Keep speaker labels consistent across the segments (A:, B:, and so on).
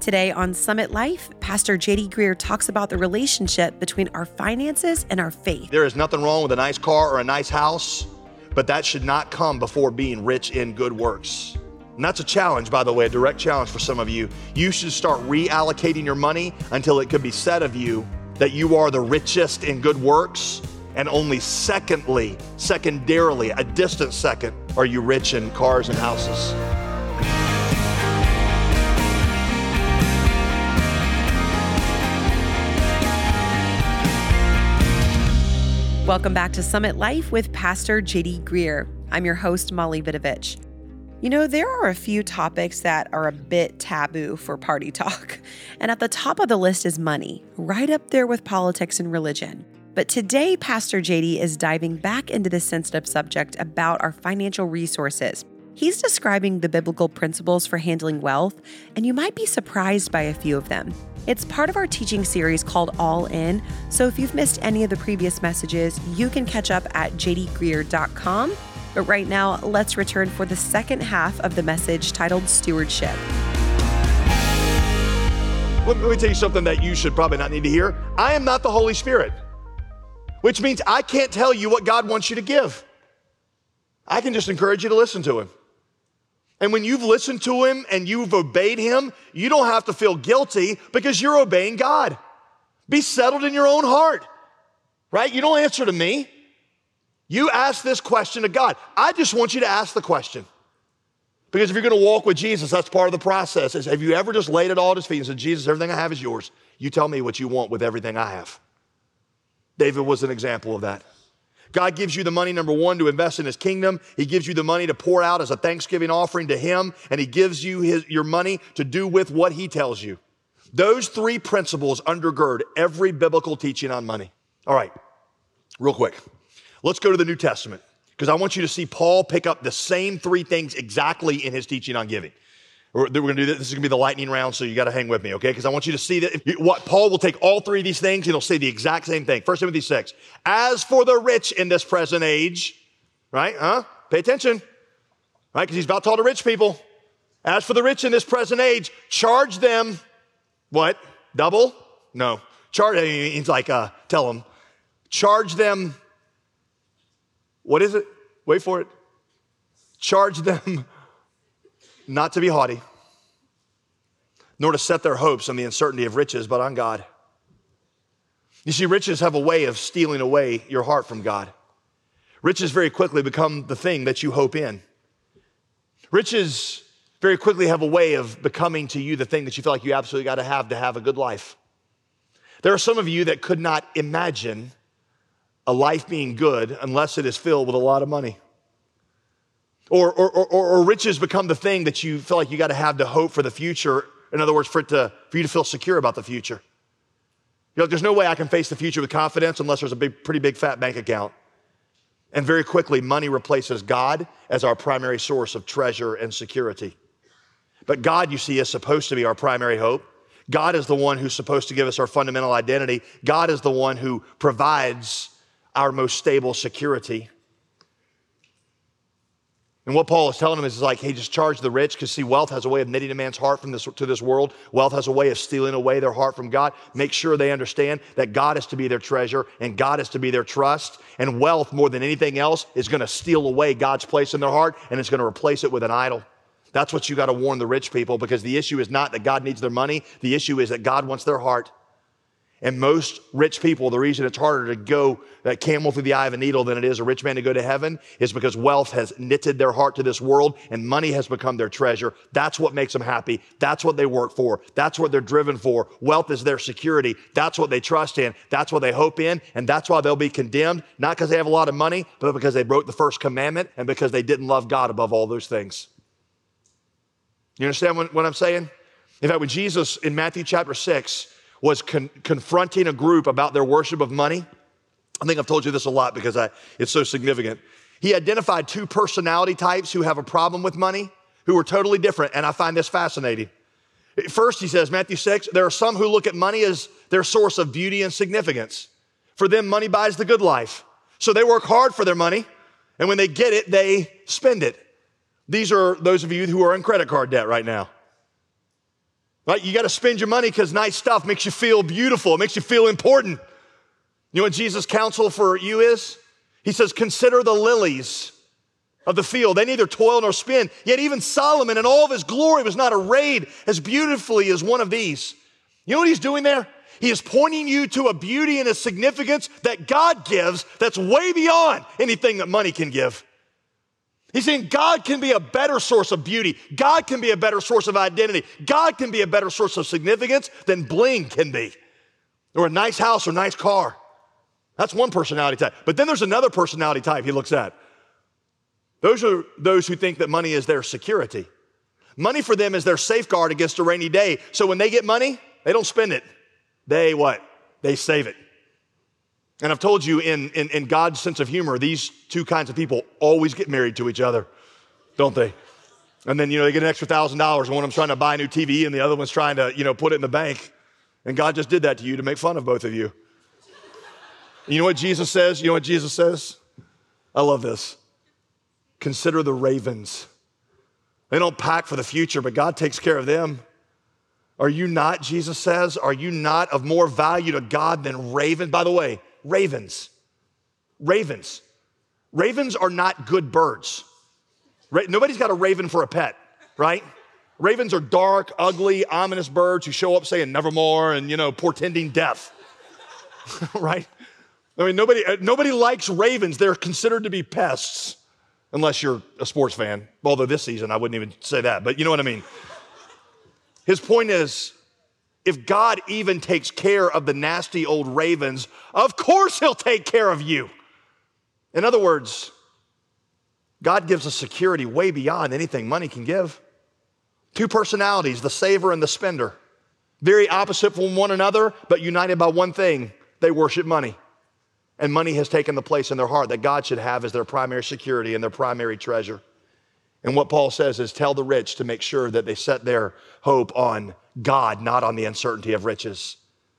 A: Today on Summit Life, Pastor J.D. Greear talks about the relationship between our finances and our faith.
B: There is nothing wrong with a nice car or a nice house, but that should not come before being rich in good works. And that's a challenge, by the way, a direct challenge for some of you. You should start reallocating your money until it could be said of you that you are the richest in good works, and only secondarily, a distant second, are you rich in cars and houses.
A: Welcome back to Summit Life with Pastor J.D. Greear. I'm your host, Molly Vidovich. You know, there are a few topics that are a bit taboo for party talk. And at the top of the list is money, right up there with politics and religion. But today, Pastor J.D. is diving back into this sensitive subject about our financial resources. He's describing the biblical principles for handling wealth, and you might be surprised by a few of them. It's part of our teaching series called All In, so if you've missed any of the previous messages, you can catch up at jdgreear.com. But right now, let's return for the second half of the message titled Stewardship.
B: Let me tell you something that you should probably not need to hear. I am not the Holy Spirit, which means I can't tell you what God wants you to give. I can just encourage you to listen to Him. And when you've listened to Him and you've obeyed Him, you don't have to feel guilty because you're obeying God. Be settled in your own heart, right? You don't answer to me. You ask this question to God. I just want you to ask the question. Because if you're going to walk with Jesus, that's part of the process. Have you ever just laid it all at His feet and said, Jesus, everything I have is yours. You tell me what you want with everything I have. David was an example of that. God gives you the money, number one, to invest in His kingdom. He gives you the money to pour out as a thanksgiving offering to Him, and He gives you your money to do with what He tells you. Those three principles undergird every biblical teaching on money. All right, real quick. Let's go to the New Testament, because I want you to see Paul pick up the same three things exactly in his teaching on giving. We're going to do this. This is going to be the lightning round, so you got to hang with me, okay? Because I want you to see that what Paul will take all three of these things, and he'll say the exact same thing. 1 Timothy 6. As for the rich in this present age, right? Pay attention, right? Because he's about to talk to rich people. As for the rich in this present age, charge them, what? Double? No. He's like, tell them. Charge them, what is it? Wait for it. Charge them not to be haughty, nor to set their hopes on the uncertainty of riches, but on God. You see, riches have a way of stealing away your heart from God. Riches very quickly become the thing that you hope in. Riches very quickly have a way of becoming to you the thing that you feel like you absolutely got to have a good life. There are some of you that could not imagine a life being good unless it is filled with a lot of money. Or riches become the thing that you feel like you got to have to hope for the future. In other words, for you to feel secure about the future. You're like, there's no way I can face the future with confidence unless there's a pretty big fat bank account. And very quickly, money replaces God as our primary source of treasure and security. But God, you see, is supposed to be our primary hope. God is the one who's supposed to give us our fundamental identity. God is the one who provides our most stable security. And what Paul is telling him is like, hey, just charge the rich, because see, wealth has a way of knitting a man's heart to this world. Wealth has a way of stealing away their heart from God. Make sure they understand that God is to be their treasure and God is to be their trust. And wealth, more than anything else, is going to steal away God's place in their heart, and it's going to replace it with an idol. That's what you got to warn the rich people, because the issue is not that God needs their money. The issue is that God wants their heart. And most rich people, the reason it's harder to go that camel through the eye of a needle than it is a rich man to go to heaven is because wealth has knitted their heart to this world and money has become their treasure. That's what makes them happy. That's what they work for. That's what they're driven for. Wealth is their security. That's what they trust in. That's what they hope in. And that's why they'll be condemned, not because they have a lot of money, but because they broke the first commandment and because they didn't love God above all those things. You understand what I'm saying? In fact, when Jesus in Matthew chapter 6 was confronting a group about their worship of money, I think I've told you this a lot because it's so significant. He identified two personality types who have a problem with money, who are totally different, and I find this fascinating. First, he says, Matthew 6, there are some who look at money as their source of beauty and significance. For them, money buys the good life. So they work hard for their money, and when they get it, they spend it. These are those of you who are in credit card debt right now. Right? You got to spend your money because nice stuff makes you feel beautiful. It makes you feel important. You know what Jesus' counsel for you is? He says, consider the lilies of the field. They neither toil nor spin. Yet even Solomon in all of his glory was not arrayed as beautifully as one of these. You know what he's doing there? He is pointing you to a beauty and a significance that God gives that's way beyond anything that money can give. He's saying God can be a better source of beauty. God can be a better source of identity. God can be a better source of significance than bling can be, or a nice house or nice car. That's one personality type. But then there's another personality type he looks at. Those are those who think that money is their security. Money for them is their safeguard against a rainy day. So when they get money, they don't spend it. They what? They save it. And I've told you in God's sense of humor, these two kinds of people always get married to each other, don't they? And then, they get an extra $1,000 and one of them's trying to buy a new TV and the other one's trying to, put it in the bank. And God just did that to you to make fun of both of you. You know what Jesus says? You know what Jesus says? I love this. Consider the ravens. They don't pack for the future, but God takes care of them. Are you not, Jesus says, are you not of more value to God than ravens? By the way, ravens. Ravens are not good birds. Nobody's got a raven for a pet, right? Ravens are dark, ugly, ominous birds who show up saying nevermore and, portending death, right? I mean, nobody likes ravens. They're considered to be pests, unless you're a sports fan. Although this season, I wouldn't even say that, but you know what I mean. His point is, if God even takes care of the nasty old ravens, of course he'll take care of you. In other words, God gives us security way beyond anything money can give. Two personalities, the saver and the spender. Very opposite from one another, but united by one thing. They worship money. And money has taken the place in their heart that God should have as their primary security and their primary treasure. And what Paul says is, tell the rich to make sure that they set their hope on God, not on the uncertainty of riches.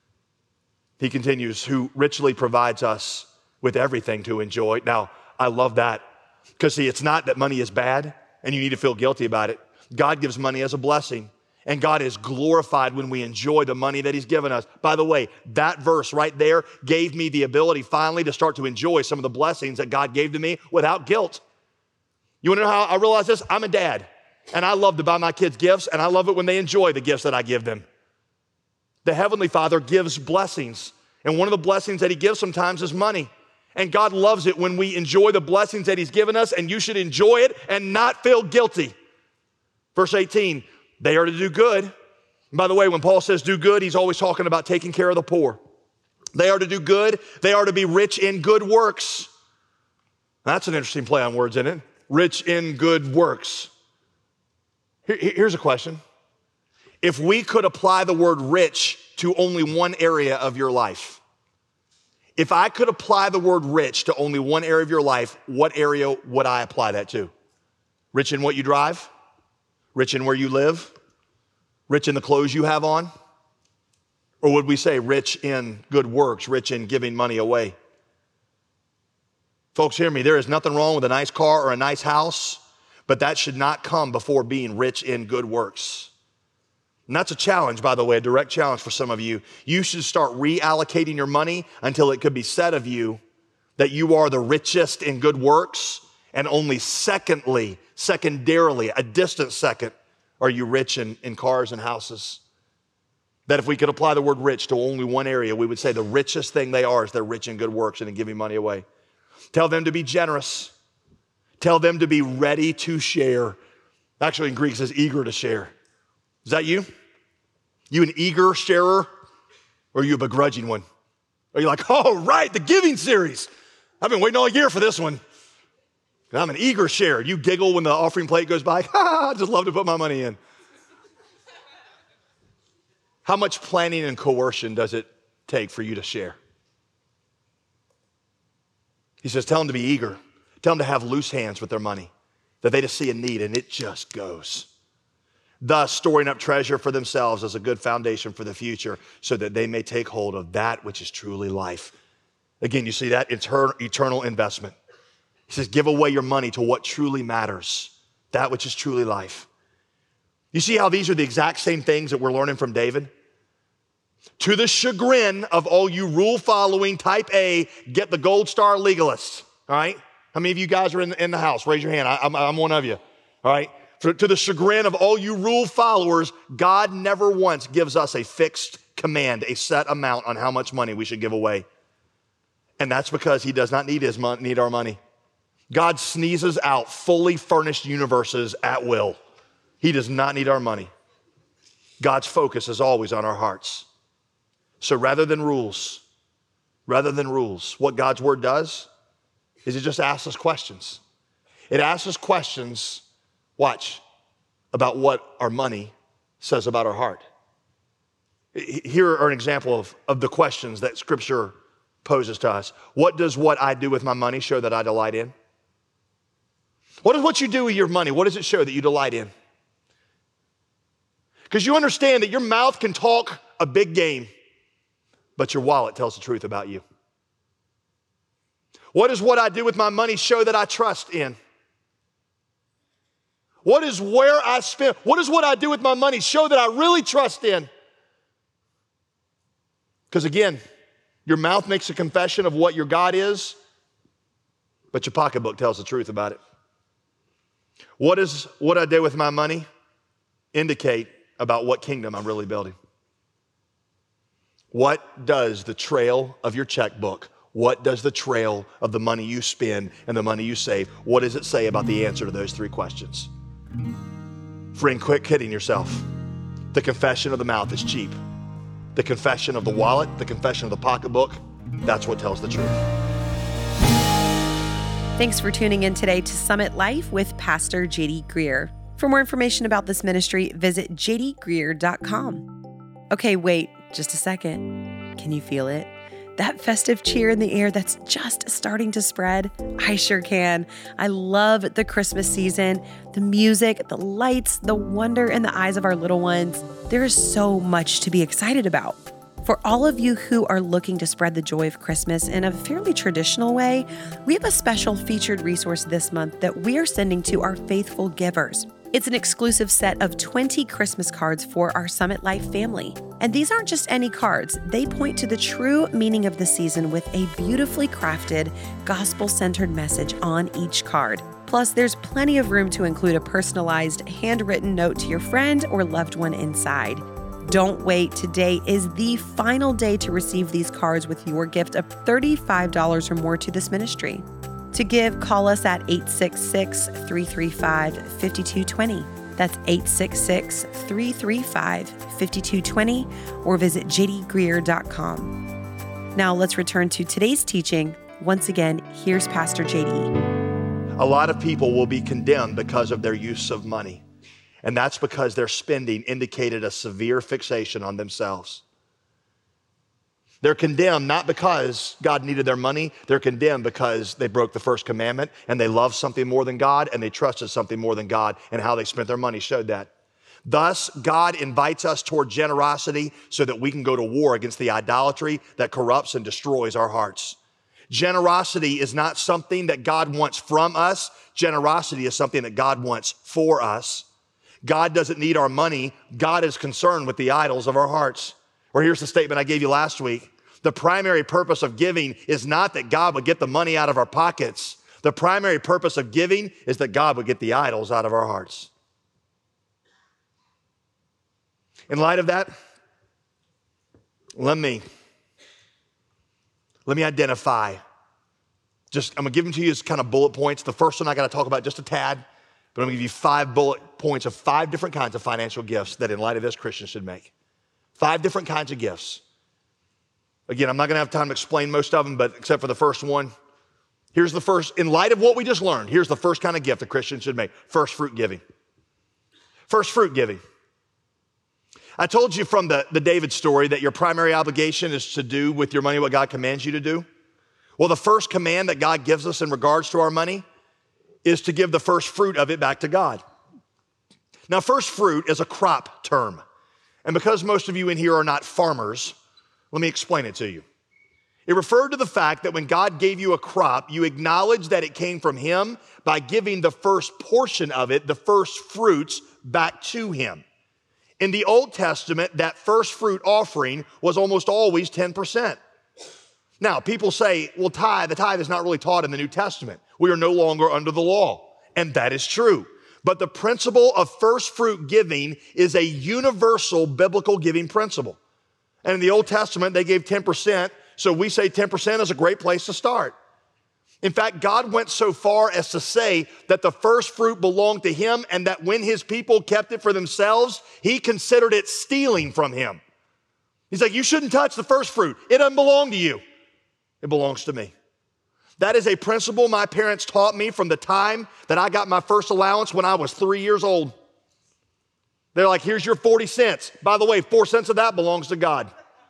B: He continues, who richly provides us with everything to enjoy. Now, I love that because see, it's not that money is bad and you need to feel guilty about it. God gives money as a blessing, and God is glorified when we enjoy the money that he's given us. By the way, that verse right there gave me the ability finally to start to enjoy some of the blessings that God gave to me without guilt. You want to know how I realize this? I'm a dad, and I love to buy my kids gifts, and I love it when they enjoy the gifts that I give them. The Heavenly Father gives blessings, and one of the blessings that he gives sometimes is money. And God loves it when we enjoy the blessings that he's given us, and you should enjoy it and not feel guilty. Verse 18, they are to do good. And by the way, when Paul says do good, he's always talking about taking care of the poor. They are to do good. They are to be rich in good works. That's an interesting play on words, isn't it? Rich in good works. Here's a question. If we could apply the word rich to only one area of your life, if I could apply the word rich to only one area of your life, what area would I apply that to? Rich in what you drive? Rich in where you live? Rich in the clothes you have on? Or would we say rich in good works, rich in giving money away? Folks, hear me. There is nothing wrong with a nice car or a nice house, but that should not come before being rich in good works. And that's a challenge, by the way, a direct challenge for some of you. You should start reallocating your money until it could be said of you that you are the richest in good works, and only secondarily, a distant second, are you rich in cars and houses. That if we could apply the word rich to only one area, we would say the richest thing they are is they're rich in good works and in giving money away. Tell them to be generous. Tell them to be ready to share. Actually, in Greek, it says eager to share. Is that you? You an eager sharer, or are you a begrudging one? Are you like, oh, right, the giving series. I've been waiting all year for this one. I'm an eager sharer. You giggle when the offering plate goes by. I just love to put my money in. How much planning and coercion does it take for you to share? He says, tell them to be eager. Tell them to have loose hands with their money, that they just see a need and it just goes. Thus, storing up treasure for themselves as a good foundation for the future so that they may take hold of that which is truly life. Again, you see that? Eternal investment. He says, give away your money to what truly matters, that which is truly life. You see how these are the exact same things that we're learning from David? To the chagrin of all you rule-following, type A, get the gold star legalists, all right? How many of you guys are in the house? Raise your hand. I'm one of you, all right? To the chagrin of all you rule followers, God never once gives us a fixed command, a set amount on how much money we should give away. And that's because he does not need our money. God sneezes out fully furnished universes at will. He does not need our money. God's focus is always on our hearts. So rather than rules, what God's word does is it just asks us questions. It asks us questions, watch, about what our money says about our heart. Here are an example of the questions that Scripture poses to us. What does what I do with my money show that I delight in? What is what you do with your money? What does it show that you delight in? Because you understand that your mouth can talk a big game, but your wallet tells the truth about you. What does what I do with my money show that I trust in? What is where I spend? What does what I do with my money show that I really trust in? Because again, your mouth makes a confession of what your God is, but your pocketbook tells the truth about it. What does what I do with my money indicate about what kingdom I'm really building? What does the trail of your checkbook, what does the trail of the money you spend and the money you save, what does it say about the answer to those three questions? Friend, quit kidding yourself. The confession of the mouth is cheap. The confession of the wallet, the confession of the pocketbook, that's what tells the truth.
A: Thanks for tuning in today to Summit Life with Pastor J.D. Greear. For more information about this ministry, visit jdgreear.com. Okay, wait just a second. Can you feel it? That festive cheer in the air that's just starting to spread? I sure can. I love the Christmas season, the music, the lights, the wonder in the eyes of our little ones. There is so much to be excited about. For all of you who are looking to spread the joy of Christmas in a fairly traditional way, we have a special featured resource this month that we are sending to our faithful givers. It's an exclusive set of 20 Christmas cards for our Summit Life family. And these aren't just any cards. They point to the true meaning of the season with a beautifully crafted, gospel-centered message on each card. Plus, there's plenty of room to include a personalized, handwritten note to your friend or loved one inside. Don't wait. Today is the final day to receive these cards with your gift of $35 or more to this ministry. To give, call us at 866-335-5220. That's 866-335-5220, or visit jdgreear.com. Now let's return to today's teaching. Once again, here's Pastor JD.
B: A lot of people will be condemned because of their use of money. And that's because their spending indicated a severe fixation on themselves. They're condemned not because God needed their money. They're condemned because they broke the first commandment and they loved something more than God and they trusted something more than God, and how they spent their money showed that. Thus, God invites us toward generosity so that we can go to war against the idolatry that corrupts and destroys our hearts. Generosity is not something that God wants from us. Generosity is something that God wants for us. God doesn't need our money. God is concerned with the idols of our hearts. Or here's the statement I gave you last week. The primary purpose of giving is not that God would get the money out of our pockets. The primary purpose of giving is that God would get the idols out of our hearts. In light of that, let me identify. I'm going to give them to you as kind of bullet points. The first one I got to talk about just a tad, but I'm going to give you 5 bullet points of 5 different kinds of financial gifts that in light of this Christians should make. 5 different kinds of gifts. Again, I'm not going to have time to explain most of them, but except for the first one. Here's the first, in light of what we just learned, here's the first kind of gift a Christian should make. First fruit giving. First fruit giving. I told you from the David story that your primary obligation is to do with your money what God commands you to do. Well, the first command that God gives us in regards to our money is to give the first fruit of it back to God. Now, first fruit is a crop term. And because most of you in here are not farmers, let me explain it to you. It referred to the fact that when God gave you a crop, you acknowledged that it came from Him by giving the first portion of it, the first fruits, back to him. In the Old Testament, that first fruit offering was almost always 10%. Now, people say, well, the tithe is not really taught in the New Testament. We are no longer under the law. And that is true. But the principle of first fruit giving is a universal biblical giving principle. And in the Old Testament, they gave 10%. So we say 10% is a great place to start. In fact, God went so far as to say that the first fruit belonged to him and that when his people kept it for themselves, he considered it stealing from him. He's like, you shouldn't touch the first fruit. It doesn't belong to you. It belongs to me. That is a principle my parents taught me from the time that I got my first allowance when I was 3 years old. They're like, here's your 40 cents. By the way, 4 cents of that belongs to God.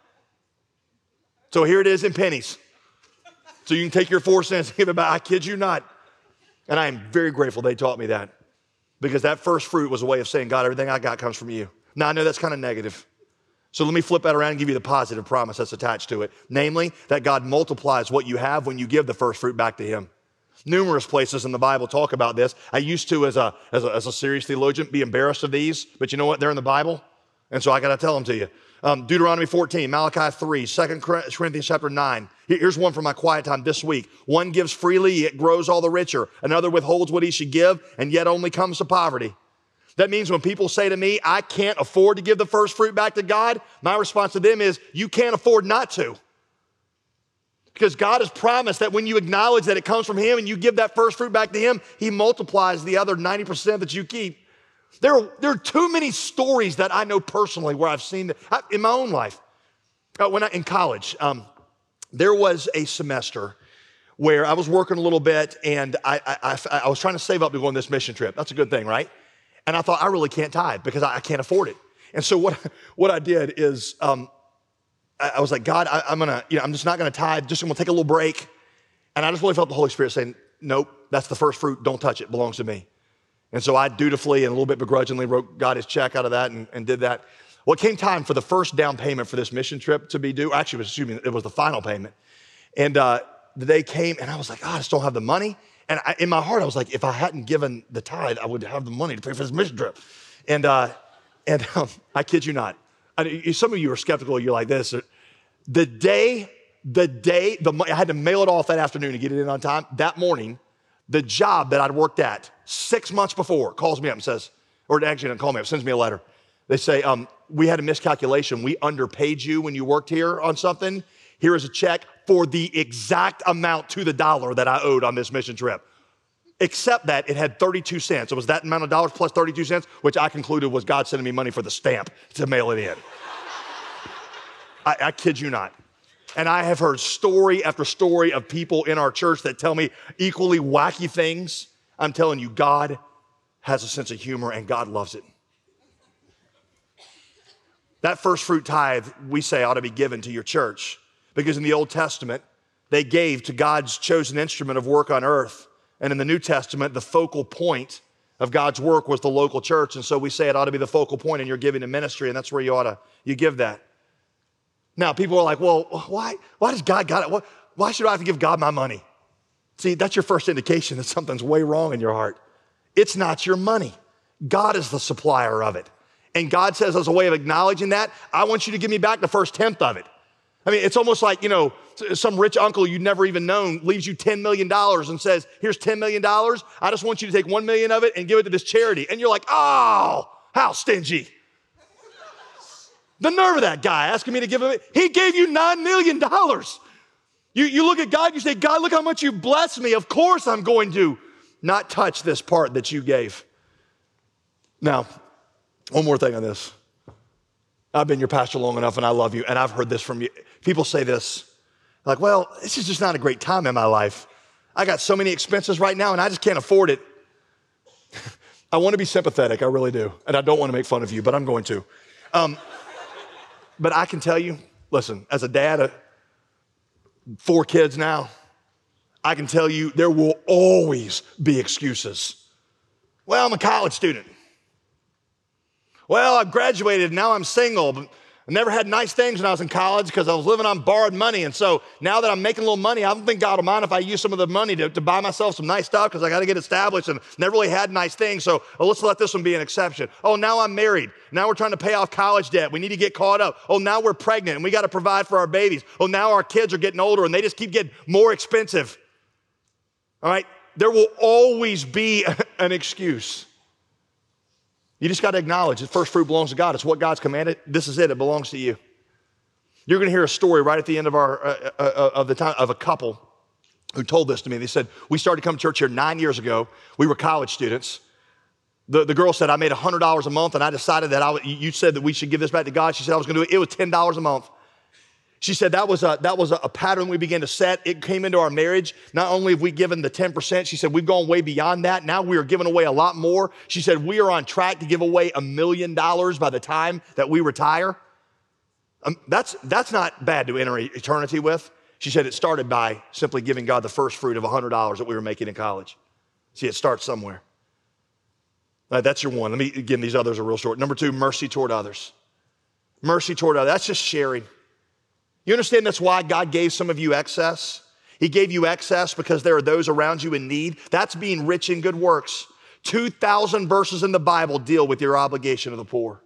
B: So here it is in pennies. So you can take your 4 cents and give it back. I kid you not. And I am very grateful they taught me that, because that first fruit was a way of saying, God, everything I got comes from you. Now, I know that's kind of negative. So let me flip that around and give you the positive promise that's attached to it. Namely, that God multiplies what you have when you give the first fruit back to him. Numerous places in the Bible talk about this. I used to, as a serious theologian, be embarrassed of these, but you know what? They're in the Bible, and so I got to tell them to you. Deuteronomy 14, Malachi 3, 2 Corinthians chapter 9. Here's one for my quiet time this week. One gives freely, yet grows all the richer. Another withholds what he should give, and yet only comes to poverty. That means when people say to me, I can't afford to give the first fruit back to God, my response to them is, you can't afford not to. Because God has promised that when you acknowledge that it comes from him and you give that first fruit back to him, he multiplies the other 90% that you keep. There are too many stories that I know personally where I've seen that in my own life. In college, there was a semester where I was working a little bit and I was trying to save up to go on this mission trip. That's a good thing, right? And I thought, I really can't tithe because I can't afford it. And so what I did is I was like, God, I'm just not gonna tithe, just gonna take a little break. And I just really felt the Holy Spirit saying, nope, that's the first fruit, don't touch it, belongs to me. And so I dutifully and a little bit begrudgingly wrote God his check out of that and did that. Well, it came time for the first down payment for this mission trip to be due. Actually, it was the final payment. And the day came and I was like, I just don't have the money. And in my heart, I was like, if I hadn't given the tithe, I would have the money to pay for this mission trip. And I kid you not. Some of you are skeptical. You're like this. The day, I had to mail it off that afternoon to get it in on time. That morning, the job that I'd worked at 6 months before calls me up and says, or actually didn't call me up, sends me a letter. They say, we had a miscalculation. We underpaid you when you worked here on something. Here is a check for the exact amount to the dollar that I owed on this mission trip. Except that it had 32 cents. It was that amount of dollars plus 32 cents, which I concluded was God sending me money for the stamp to mail it in. I kid you not. And I have heard story after story of people in our church that tell me equally wacky things. I'm telling you, God has a sense of humor and God loves it. That first fruit tithe, we say, ought to be given to your church. Because in the Old Testament, they gave to God's chosen instrument of work on earth. And in the New Testament, the focal point of God's work was the local church. And so we say it ought to be the focal point in your giving to ministry, and that's where you give that. Now, people are like, well, why does God got it? Why should I have to give God my money? See, that's your first indication that something's way wrong in your heart. It's not your money. God is the supplier of it. And God says, as a way of acknowledging that, I want you to give me back the first tenth of it. I mean, it's almost like, some rich uncle you'd never even known leaves you $10 million and says, here's $10 million. I just want you to take 1 million of it and give it to this charity. And you're like, oh, how stingy. The nerve of that guy asking me to give him it. He gave you $9 million. You look at God, you say, God, look how much you blessed me. Of course I'm going to not touch this part that you gave. Now, one more thing on this. I've been your pastor long enough and I love you, and I've heard this from you. People say this, like, well, this is just not a great time in my life. I got so many expenses right now and I just can't afford it. I want to be sympathetic, I really do. And I don't want to make fun of you, but I'm going to. But I can tell you, listen, as a dad of 4 kids now, I can tell you there will always be excuses. Well, I'm a college student. Well, I've graduated, now I'm single. I never had nice things when I was in college because I was living on borrowed money. And so now that I'm making a little money, I don't think God will mind if I use some of the money to buy myself some nice stuff because I got to get established and never really had nice things. So let's let this one be an exception. Oh, now I'm married. Now we're trying to pay off college debt. We need to get caught up. Oh, now we're pregnant and we got to provide for our babies. Oh, now our kids are getting older and they just keep getting more expensive. All right? There will always be an excuse. You just got to acknowledge that first fruit belongs to God. It's what God's commanded. This is it. It belongs to you. You're going to hear a story right at the end of of a couple who told this to me. They said, we started to come to church here 9 years ago. We were college students. The girl said, I made $100 a month, and I decided that you said that we should give this back to God. She said I was going to do it. It was $10 a month. She said that was a pattern we began to set. It came into our marriage. Not only have we given the 10%, she said we've gone way beyond that. Now we are giving away a lot more. She said we are on track to give away $1 million by the time that we retire. That's not bad to enter eternity with. She said it started by simply giving God the first fruit of $100 that we were making in college. See, it starts somewhere. That's your one. Again, these others are real short. Number 2, mercy toward others. Mercy toward others. That's just sharing. You understand that's why God gave some of you excess? He gave you excess because there are those around you in need. That's being rich in good works. 2,000 verses in the Bible deal with your obligation to the poor.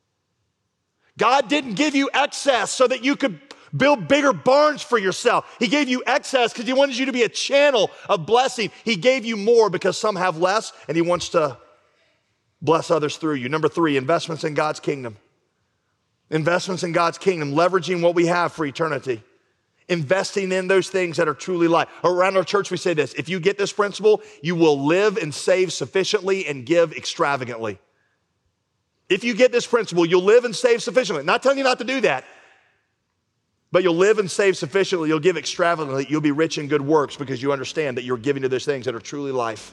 B: God didn't give you excess so that you could build bigger barns for yourself. He gave you excess because he wanted you to be a channel of blessing. He gave you more because some have less and he wants to bless others through you. Number 3, investments in God's kingdom. Investments in God's kingdom, leveraging what we have for eternity. Investing in those things that are truly life. Around our church, we say this: if you get this principle, you will live and save sufficiently and give extravagantly. If you get this principle, you'll live and save sufficiently. Not telling you not to do that, but you'll live and save sufficiently. You'll give extravagantly. You'll be rich in good works because you understand that you're giving to those things that are truly life.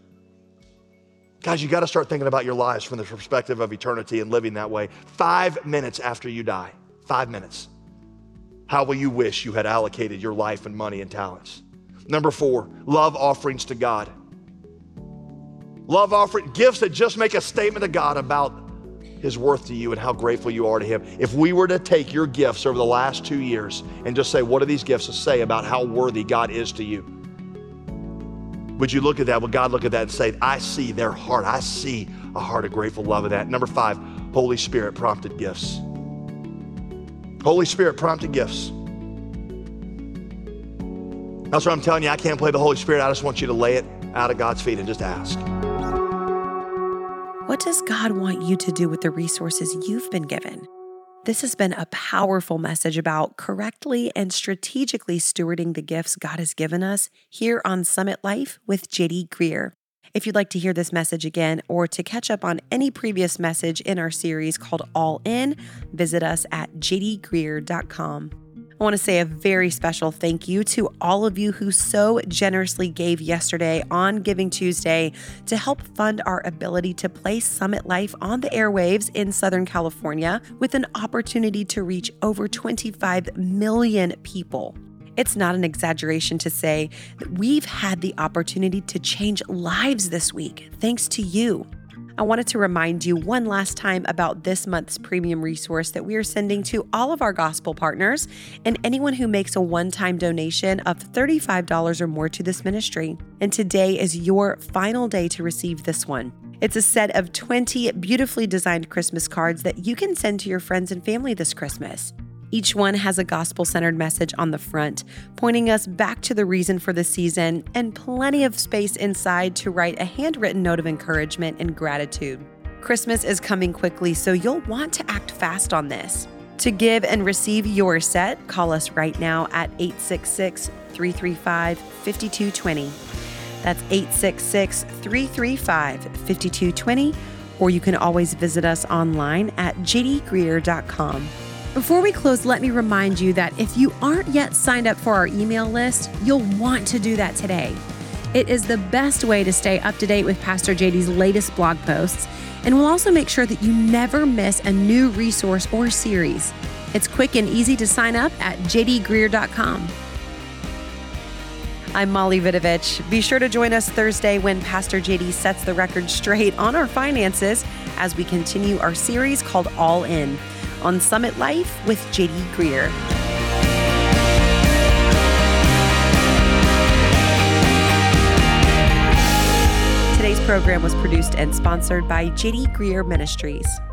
B: Guys, you got to start thinking about your lives from the perspective of eternity and living that way. 5 minutes after you die, 5 minutes. How will you wish you had allocated your life and money and talents? Number 4, love offerings to God. Love offering, gifts that just make a statement to God about his worth to you and how grateful you are to him. If we were to take your gifts over the last 2 years and just say, what do these gifts say about how worthy God is to you? Would you look at that? Would God look at that and say, I see their heart. I see a heart of grateful love of that. Number 5, Holy Spirit prompted gifts. Holy Spirit prompted gifts. That's what I'm telling you. I can't play the Holy Spirit. I just want you to lay it out at God's feet and just ask.
A: What does God want you to do with the resources you've been given? This has been a powerful message about correctly and strategically stewarding the gifts God has given us here on Summit Life with J.D. Greear. If you'd like to hear this message again or to catch up on any previous message in our series called All In, visit us at jdgreear.com. I want to say a very special thank you to all of you who so generously gave yesterday on Giving Tuesday to help fund our ability to place Summit Life on the airwaves in Southern California with an opportunity to reach over 25 million people. It's not an exaggeration to say that we've had the opportunity to change lives this week, thanks to you. I wanted to remind you one last time about this month's premium resource that we are sending to all of our gospel partners and anyone who makes a one-time donation of $35 or more to this ministry. And today is your final day to receive this one. It's a set of 20 beautifully designed Christmas cards that you can send to your friends and family this Christmas. Each one has a gospel-centered message on the front, pointing us back to the reason for the season, and plenty of space inside to write a handwritten note of encouragement and gratitude. Christmas is coming quickly, so you'll want to act fast on this. To give and receive your set, call us right now at 866-335-5220. That's 866-335-5220, or you can always visit us online at jdgreear.com. Before we close, let me remind you that if you aren't yet signed up for our email list, you'll want to do that today. It is the best way to stay up to date with Pastor JD's latest blog posts, and will also make sure that you never miss a new resource or series. It's quick and easy to sign up at jdgreear.com. I'm Molly Vidovich. Be sure to join us Thursday when Pastor JD sets the record straight on our finances as we continue our series called All In. on Summit Life with J.D. Greear. Today's program was produced and sponsored by J.D. Greear Ministries.